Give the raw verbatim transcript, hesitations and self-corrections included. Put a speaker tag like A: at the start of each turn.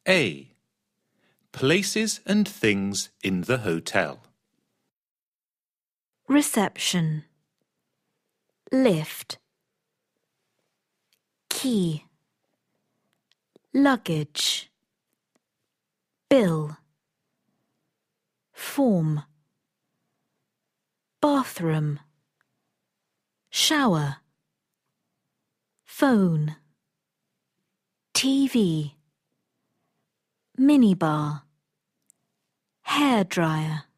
A: A. Places and things in the hotel.
B: Reception. Lift. Key. Luggage. Bill. Form. Bathroom. Shower. Phone. T V. Minibar. Hairdryer.